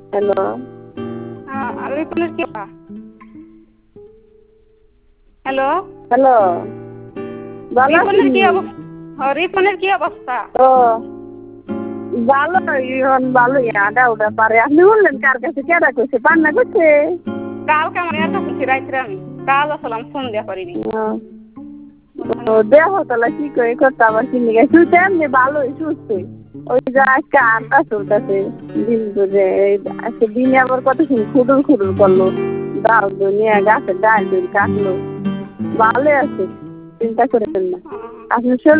Hello. রিপনের কি hello hello, ভালো রিপনের আছেন? কি অবস্থা? রিপনের কি অবস্থা? ও ভালো, এখন ভালোই আডা উডা পারে। আপনি বললেন কার কাছে কেডা করছে, পান্না করছে? কালকে আমার এত খুশি রাইতে আমি কাল আসলাম ফোন দেওয়া করিনি। ও দেহ তাহলে কি করে করতে আবার কিনে গেছে এমনি ভালোই সুস্থ। ওই যে আজকে আড্ডা চলতেছে দিন বুঝে, আজকে দিনে আবার কতক্ষণ খুডুর খুডুর করলো, দাও নিয়ে গাছের ডাল কাটলো। ভালো আছে, চিন্তা করেন না। আপনি